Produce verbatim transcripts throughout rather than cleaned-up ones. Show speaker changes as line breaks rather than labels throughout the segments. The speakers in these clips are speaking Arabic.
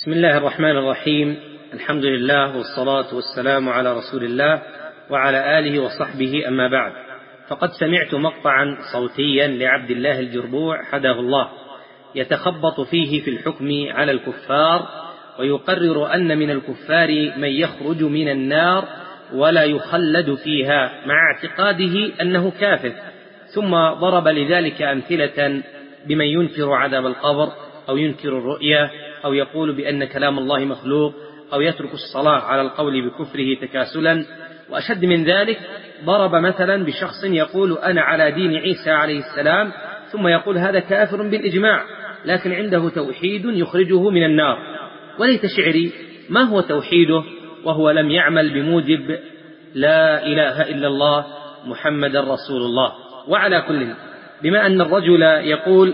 بسم الله الرحمن الرحيم. الحمد لله والصلاة والسلام على رسول الله وعلى آله وصحبه، أما بعد. فقد سمعت مقطعا صوتيا لعبد الله الجربوع حداه الله يتخبط فيه في الحكم على الكفار، ويقرر أن من الكفار من يخرج من النار ولا يخلد فيها مع اعتقاده أنه كافر، ثم ضرب لذلك أمثلة بمن ينكر عذاب القبر أو ينكر الرؤيا أو يقول بأن كلام الله مخلوق أو يترك الصلاة على القول بكفره تكاسلا. وأشد من ذلك، ضرب مثلا بشخص يقول أنا على دين عيسى عليه السلام، ثم يقول هذا كافر بالإجماع، لكن عنده توحيد يخرجه من النار. وليت شعري ما هو توحيده وهو لم يعمل بموجب لا إله إلا الله محمد رسول الله. وعلى كل، بما أن الرجل يقول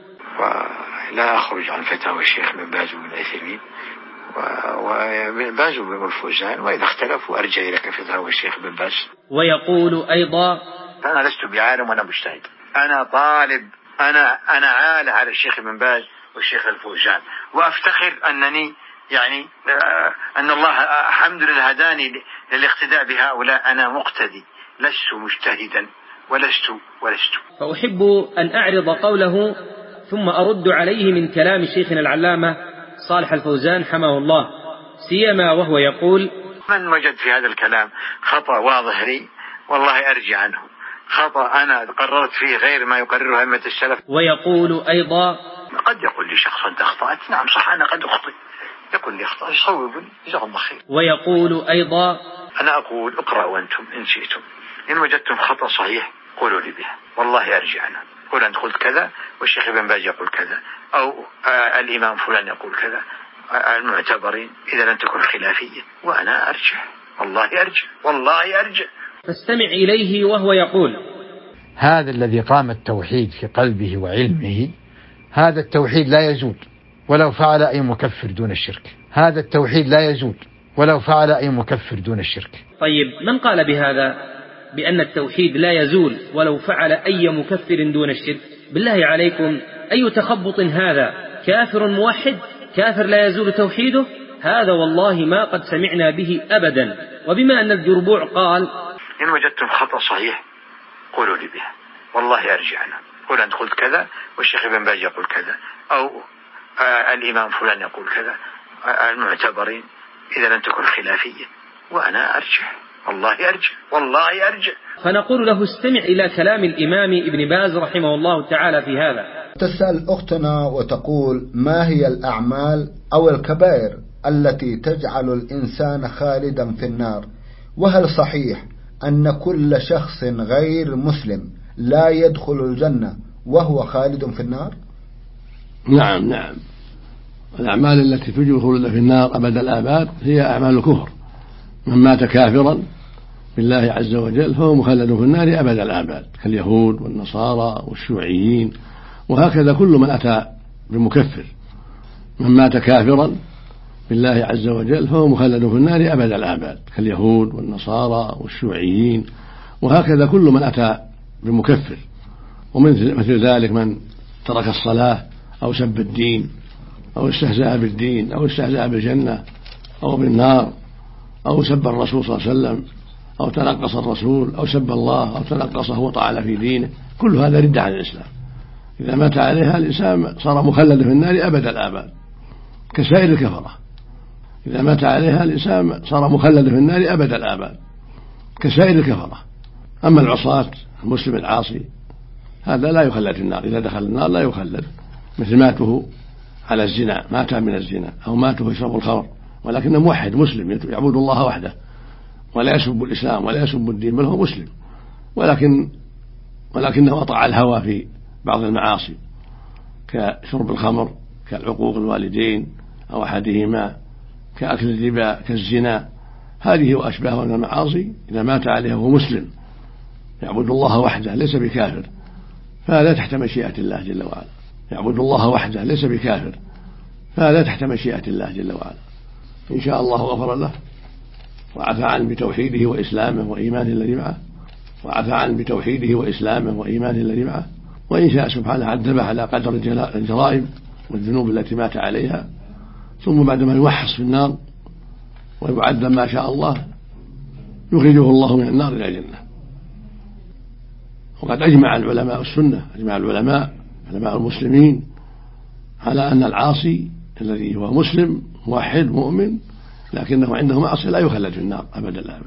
لا أخرج عن فتاوى الشيخ بن باز وابن عثيمين وابن باز وابن الفوزان، وإذا اختلفوا أرجع إلى فتاوى الشيخ بن باز.
ويقول أيضا
أنا لست بعالم وأنا مجتهد، أنا طالب، أنا أنا عالة على الشيخ بن باز والشيخ الفوزان، وأفتخر أنني يعني أن الله الحمد لله هداني للاقتداء بهؤلاء. أنا مقتدي، لست مجتهدا ولست ولست
فأحب أن أعرض قوله ثم أرد عليه من كلام شيخنا العلامة صالح الفوزان حماه الله، سيما وهو يقول
من وجد في هذا الكلام خطأ واضح لي والله أرجع عنه، خطأ أنا قررت فيه غير ما يقرره أئمة السلف.
ويقول أيضا
قد يقول لي شخص أنت أخطأت، نعم صح أنا قد أخطئ، يقول لي أخطأ يصوبني جزاه الله خير.
ويقول أيضا
أنا أقول اقرأوا أنتم إن شئتم، إن وجدتم خطأ صحيح قولوا لي به والله أرجع عنه. قل أنت قلت كذا والشيخ ابن باز يقول كذا، أو آه الإمام فلان يقول كذا، آه المعتبرين إذا لم تكن خلافية، وأنا أرجع والله أرجع والله أرجع.
فاستمع إليه وهو يقول
هذا الذي قام التوحيد في قلبه وعلمه، هذا التوحيد لا يزول ولو فعل أي مكفر دون الشرك، هذا التوحيد لا يزول ولو فعل أي مكفر دون الشرك.
طيب، من قال بهذا بأن التوحيد لا يزول ولو فعل أي مكفر دون الشرك؟ بالله عليكم، أي تخبط هذا؟ كافر موحد، كافر لا يزول توحيده؟ هذا والله ما قد سمعنا به أبدا. وبما أن الجربوع قال
إن وجدتم خطأ صحيح قولوا لي به والله أرجع عنه. قل أنت قلت كذا والشيخ ابن باز يقول كذا، أو آه الإمام فلان يقول كذا، آه المعتبرين إذا لم تكن خلافية، وأنا أرجع والله أرجع والله أرجع.
فنقول له استمع إلى كلام الإمام ابن باز رحمه الله تعالى في هذا.
تسأل أختنا وتقول ما هي الأعمال أو الكبائر التي تجعل الإنسان خالدا في النار، وهل صحيح أن كل شخص غير مسلم لا يدخل الجنة وهو خالد في النار؟
نعم نعم الأعمال التي توجب خلود في النار أبد الآباد هي أعمال الكفر. من مات كافرا بالله عز وجل فهو مخلد في النار أبد الآباد، كاليهود والنصارى والشيوعيين، وهكذا كل من أتى بمكفر. من مات كافرا بالله عز وجل فهو مخلد في النار أبد الآباد، كاليهود والنصارى والشيوعيين، وهكذا كل من أتى بمكفر. ومثل ذلك من ترك الصلاة أو سب الدين أو استهزأ بالدين أو استهزأ بالجنة أو بالنار أو سب الرسول صلى الله عليه وسلم أو تنقص الرسول أو سب الله أو تنقصه وطعن في دينه، كل هذا رد عن الإسلام. إذا مات عليها الإنسان صار مخلد في النار أبد الآباد كسائر الكفرة. إذا مات عليها الإنسان صار مخلد في النار أبد الآباد كسائر الكفرة. أما العصاة المسلم العاصي هذا لا يخلد في النار، إذا دخل النار لا يخلد، مثل ماته على الزنا، مات من الزنا، أو ماته يشرب الخمر، ولكنه موحد مسلم يعبد الله وحده ولا يسب الإسلام ولا يسب الدين، بل هو مسلم، ولكن ولكنه أطاع الهوى في بعض المعاصي كشرب الخمر، كالعقوق الوالدين أو أحدهما، كأكل الربا، كالزنا. هذه وأشباهها من المعاصي إذا مات عليها وهو مسلم يعبد الله وحده ليس بكافر، فهذا تحت مشيئة الله جل وعلا. يعبد الله وحده ليس بكافر، فهذا تحت مشيئة الله جل وعلا. إن شاء الله غفر له وعفى عنه بتوحيده وإسلامه وإيمانه الذي معه وعفى عنه بتوحيده وإسلامه وإيمانه الذي معه وإن شاء سبحانه عذبه على قدر الجرائم والذنوب التي مات عليها، ثم بعدما يوحص في النار ويعذب ما شاء الله يخرجه الله من النار إلى الجنة. وقد أجمع العلماء السنة أجمع العلماء علماء المسلمين على أن العاصي الذي هو مسلم موحد مؤمن لكنه عنده معصية لا يخلد في النار أبدا الآباد.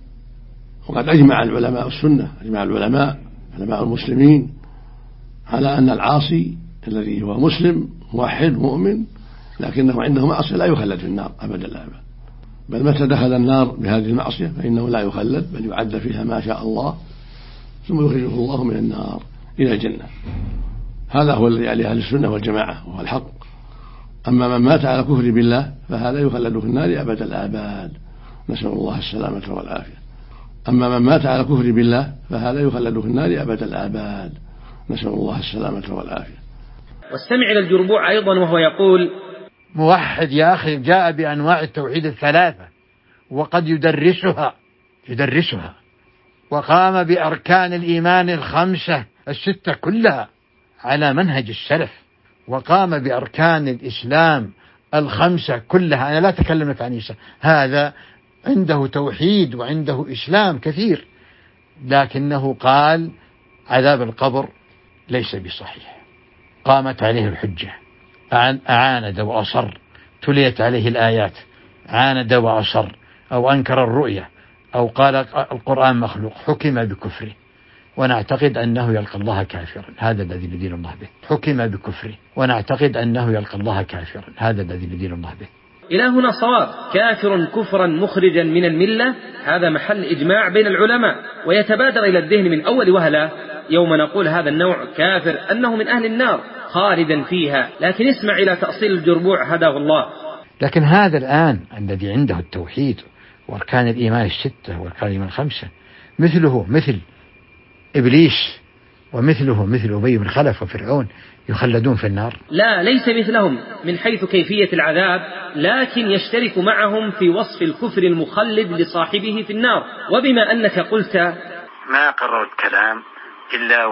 وقد أجمع العلماء السنة أجمع العلماء علماء المسلمين على أن العاصي الذي هو مسلم موحد مؤمن لكنه عنده معصية لا يخلد في النار أبدا الآباد، بل متى دخل النار بهذه المعصية فإنه لا يخلد بل يعذب فيها ما شاء الله ثم يخرجه الله من النار إلى الجنة. هذا هو الذي عليه أهل السنة والجماعة وهو الحق. أما من مات على كفر بالله فهذا يخلد في النار أبد الآباد، نسأل الله السلامة والعافية. أما من مات على كفر بالله فهذا يخلد في النار أبد الآباد، نسأل الله السلامة والعافية.
واستمع إلى الجربوع أيضا وهو يقول:
موحد يا أخي جاء بأنواع التوحيد الثلاثة وقد يدرسها يدرسها وقام بأركان الإيمان الخمسة الستة كلها على منهج السلف، وقام بأركان الإسلام الخمسة كلها. أنا لا أتكلم عن عيسى، هذا عنده توحيد وعنده إسلام كثير، لكنه قال عذاب القبر ليس بصحيح، قامت عليه الحجة، أعاند وأصر، تليت عليه الآيات، عاند وأصر، أو أنكر الرؤية، أو قال القرآن مخلوق، حكم بكفره، ونعتقد أنه يلقى الله كافرا، هذا الذي يدين الله به، حكم بكفره ونعتقد أنه يلقى الله كافرا، هذا الذي يدين الله به.
إلى هنا صواب، كافر كفرا مخرجا من الملة، هذا محل إجماع بين العلماء. ويتبادر إلى الذهن من أول وهلة يوم نقول هذا النوع كافر أنه من أهل النار خالدا فيها، لكن اسمع إلى تأصيل الجربوع هداه الله.
لكن هذا الآن الذي عنده التوحيد وأركان الإيمان الستة وأركان الإيمان الخمسة مثله مثل إبليس ومثله مثل أبي بن خلف وفرعون يخلدون في النار؟
لا، ليس مثلهم من حيث كيفية العذاب، لكن يشترك معهم في وصف الكفر المخلد لصاحبه في النار. وبما أنك قلت
ما قررت كلام إلا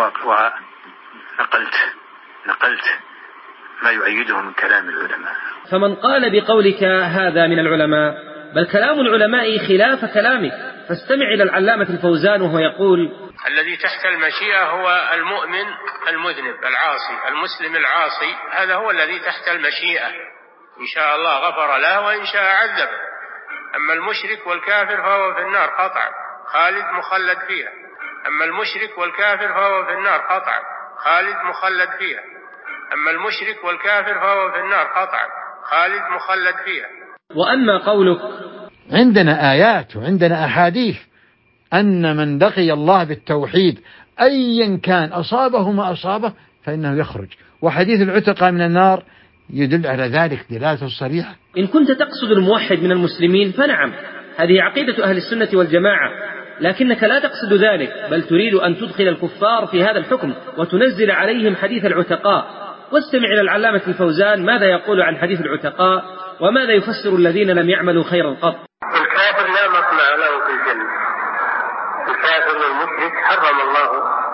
ونقلت نقلت ما يؤيده من كلام العلماء.
فمن قال بقولك هذا من العلماء، بل كلام العلماء خلاف كلامك. فاستمع إلى العلامة الفوزان وهو يقول:
الذي تحت المشيئة هو المؤمن المذنب العاصي المسلم العاصي، هذا هو الذي تحت المشيئة، إن شاء الله غفر له وإن شاء عذبه. أما المشرك والكافر فهو في النار قطعا خالد مخلد فيها. أما المشرك والكافر فهو في النار قطعا خالد مخلد فيها. أما المشرك والكافر فهو في النار قطعا خالد مخلد فيها.
وأما قولك
عندنا آيات وعندنا أحاديث أن من لقي الله بالتوحيد أيا كان أصابه ما أصابه فإنه يخرج، وحديث العتقى من النار يدل على ذلك دلالة صريحة.
إن كنت تقصد الموحد من المسلمين فنعم، هذه عقيدة أهل السنة والجماعة، لكنك لا تقصد ذلك، بل تريد أن تدخل الكفار في هذا الحكم وتنزل عليهم حديث العتقاء. واستمع إلى العلامة الفوزان ماذا يقول عن حديث العتقاء وماذا يفسر الذين لم يعملوا خيرا قط.
الكافر لا مطمع له في الجنة، الكافر والمشرك حرم الله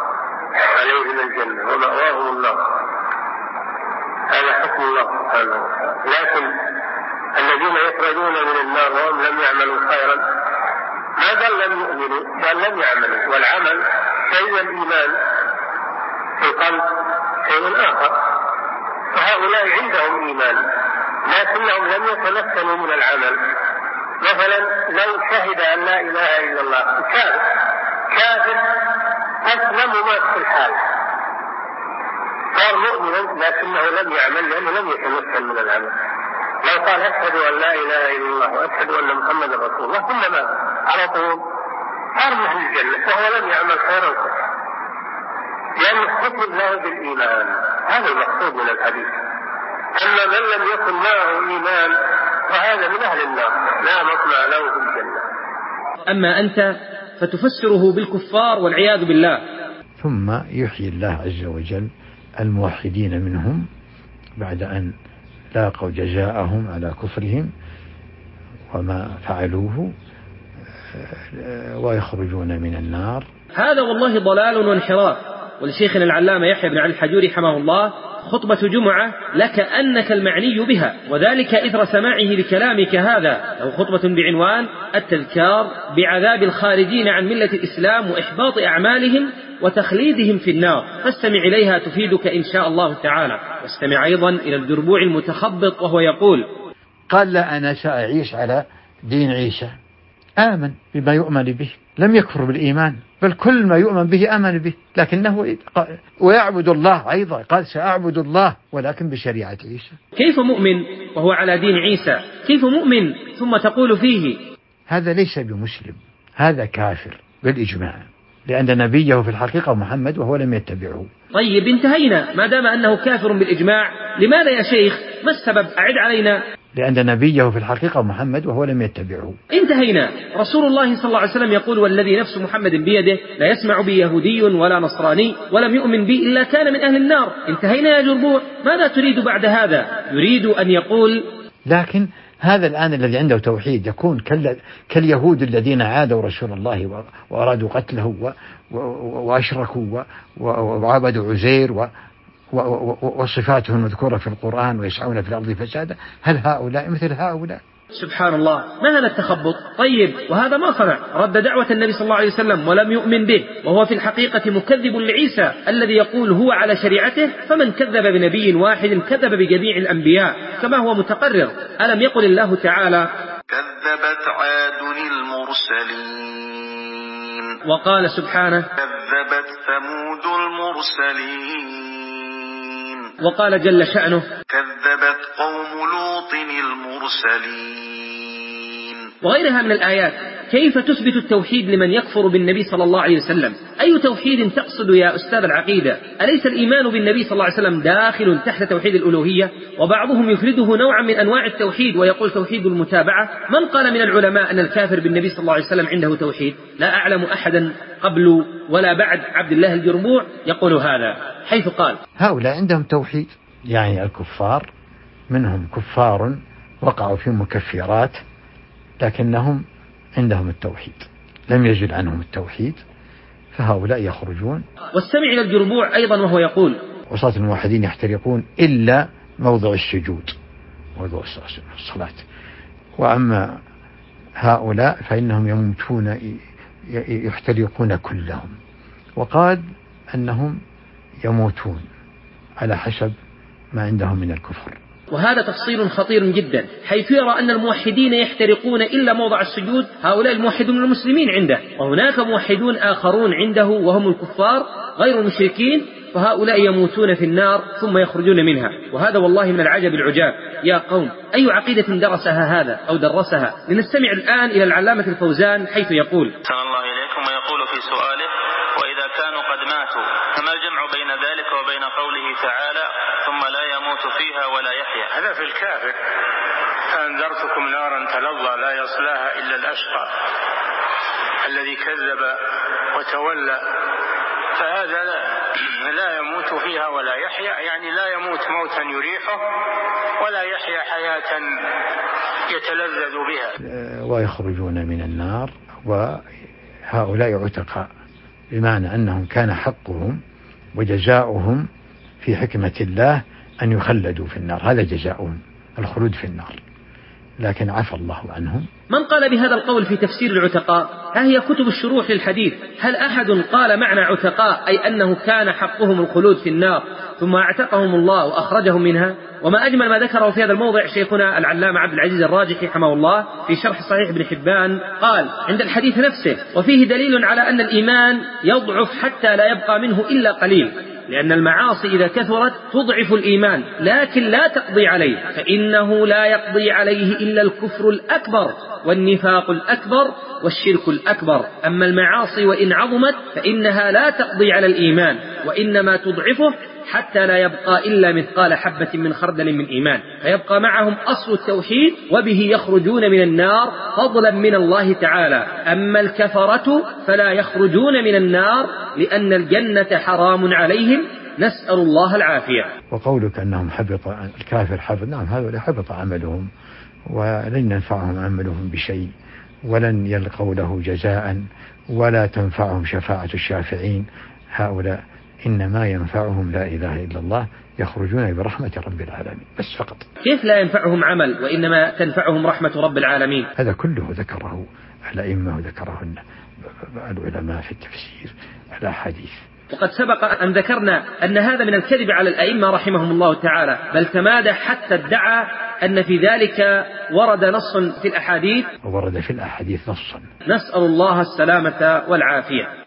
عليهم الجنة ومأواهم النار، هذا حكم الله سبحانه وتعالى. لكن الذين يخرجون من النار وهم لم يعملوا خيرا ما قال لم يؤمنوا، قال لم يعملوا، والعمل شيء الإيمان في القلب شيء آخر. فهؤلاء عندهم إيمان لكنهم لم يتمكنوا من العمل. مثلا لو شهد أن لا إله إلا الله كافر كافر أسلم ومات في الحال، صار مؤمنا لكنه لم يعمل لأنه لم يتمكن من العمل. لو قال أشهد أن لا إله إلا الله وأشهد أن محمد رسول الله ثم مات على طول صار من أهل الجنة وهو لم يعمل خيرا لأنه ختم له بالإيمان. هذا المقصود من الحديث. أما من لم يكن معه إيمان فهذا من أهل النار لا مطمع له في الجنة.
أما أنت فتفسره بالكفار والعياذ بالله.
ثم يحيي الله عز وجل الموحدين منهم بعد أن لاقوا جزاءهم على كفرهم وما فعلوه ويخرجون من النار.
هذا والله ضلال وانحراف، ولشيخنا العلامة يحيى بن علي الحجوري حماه الله خطبة جمعة لك أنك المعني بها، وذلك إثر سماعه لكلامك هذا، له خطبة بعنوان التذكار بعذاب الخارجين عن ملة الإسلام وإحباط أعمالهم وتخليدهم في النار، فاستمع إليها تفيدك إن شاء الله تعالى. واستمع أيضا إلى الجربوع المتخبط وهو يقول:
قال: لا، أنا سأعيش على دين عيسى، آمن بما يؤمن به، لم يكفر بالإيمان، بل كل ما يؤمن به آمن به، لكنه ويعبد الله أيضا، قال: سأعبد الله ولكن بشريعة عيسى.
كيف مؤمن وهو على دين عيسى؟ كيف مؤمن ثم تقول فيه؟
هذا ليس بمسلم، هذا كافر بالإجماع، لأن نبيه في الحقيقة محمد وهو لم يتبعه.
طيب انتهينا، ما دام أنه كافر بالإجماع، لماذا يا شيخ؟ ما السبب؟ أعد علينا.
لأن نبيه في الحقيقة محمد وهو لم يتبعه.
انتهينا. رسول الله صلى الله عليه وسلم يقول: والذي نفس محمد بيده لا يسمع بي يهودي ولا نصراني ولم يؤمن بي إلا كان من أهل النار. انتهينا يا جربوع، ماذا تريد بعد هذا؟ يريد أن يقول:
لكن هذا الآن الذي عنده توحيد يكون كاليهود الذين عادوا رسول الله وأرادوا قتله وأشركوا وعبدوا عزير وصفاته المذكورة في القرآن ويسعون في الأرض فسادا. هل هؤلاء مثل هؤلاء؟
سبحان الله، ما هذا التخبط؟ طيب، وهذا ما صنع، رد دعوة النبي صلى الله عليه وسلم ولم يؤمن به، وهو في الحقيقة مكذب لعيسى الذي يقول هو على شريعته، فمن كذب بنبي واحد كذب بجميع الأنبياء كما هو متقرر. ألم يقل الله تعالى:
كذبت عاد المرسلين،
وقال سبحانه:
كذبت ثمود المرسلين،
وقال جل شأنه:
كذبت قوم لوط المرسلين،
وغيرها من الآيات. كيف تثبت التوحيد لمن يكفر بالنبي صلى الله عليه وسلم؟ أي توحيد تقصد يا أستاذ العقيدة؟ أليس الإيمان بالنبي صلى الله عليه وسلم داخل تحت توحيد الألوهية؟ وبعضهم يفرده نوعا من أنواع التوحيد ويقول توحيد المتابعة. من قال من العلماء أن الكافر بالنبي صلى الله عليه وسلم عنده توحيد؟ لا أعلم أحدا قبل ولا بعد عبد الله الجربوع يقول هذا، حيث قال:
هؤلاء عندهم توحيد، يعني الكفار منهم كفار وقعوا في مكفرات لكنهم عندهم التوحيد، لم يزل عنهم التوحيد، فهؤلاء يخرجون.
واستمع إلى الجربوع أيضا وهو يقول:
عصاة الموحدين يحترقون إلا موضع السجود وموضع الصلاة، وأما هؤلاء فإنهم يموتون يحترقون كلهم، وقال أنهم يموتون على حسب ما عندهم من الكفر.
وهذا تفصيل خطير جدا، حيث يرى أن الموحدين يحترقون إلا موضع السجود. هؤلاء الموحدون المسلمين عنده، وهناك موحدون آخرون عنده وهم الكفار غير المشركين، فهؤلاء يموتون في النار ثم يخرجون منها. وهذا والله من العجب العجاب. يا قوم، أي عقيدة درسها هذا أو درسها؟ لنستمع الآن إلى العلامة الفوزان حيث يقول:
صلى الله إليكم، ويقول في سؤاله: وإذا كانوا قد ماتوا فما الجمع بين ذلك وبين قوله تعالى: ثم لا يموت فيها ولا يحيا؟
هذا في الكافر: فأنذرتكم نارا تلظى لا يصلاها إلا الأشقى الذي كذب وتولى، فهذا لا, لا يموت فيها ولا يحيا، يعني لا يموت موتا يريحه ولا يحيا حياة يتلذذ بها.
ويخرجون من النار، وهؤلاء عتقاء، بمعنى أنهم كان حقهم وجزاؤهم في حكمة الله أن يخلدوا في النار، هذا جزاؤهم الخلود في النار، لكن عفى الله عنهم.
من قال بهذا القول في تفسير العتقاء؟ ها هي كتب الشروح للحديث. هل أحد قال معنى عتقاء أي أنه كان حقهم الخلود في النار ثم اعتقهم الله وأخرجهم منها؟ وما أجمل ما ذكره في هذا الموضع شيخنا العلامة عبد العزيز الراجحي حماه الله في شرح صحيح ابن حبان، قال عند الحديث نفسه: وفيه دليل على أن الإيمان يضعف حتى لا يبقى منه إلا قليل، لأن المعاصي إذا كثرت تضعف الإيمان لكن لا تقضي عليه، فإنه لا يقضي عليه إلا الكفر الأكبر والنفاق الأكبر والشرك الأكبر. أما المعاصي وإن عظمت فإنها لا تقضي على الإيمان، وإنما تضعفه حتى لا يبقى إلا مثقال حبة من خردل من إيمان، فيبقى معهم أصل التوحيد وبه يخرجون من النار فضلا من الله تعالى. أما الكفرة فلا يخرجون من النار لأن الجنة حرام عليهم، نسأل الله العافية.
وقولك أنهم حبط الكافر حبط، نعم هذول حبط عملهم ولن ينفعهم عملهم بشيء، ولن يلقوا له جزاء، ولا تنفعهم شفاعة الشافعين. هؤلاء إنما ينفعهم لا إله إلا الله، يخرجون برحمة رب العالمين، بس فقط.
كيف لا ينفعهم عمل وإنما تنفعهم رحمة رب العالمين؟
هذا كله ذكره الأئمة وذكره العلماء في التفسير الأحاديث.
وقد سبق أن ذكرنا أن هذا من الكذب على الأئمة رحمهم الله تعالى، بل تمادى حتى ادعى أن في ذلك ورد نص في الأحاديث،
وورد في الأحاديث نصا.
نسأل الله السلامة والعافية.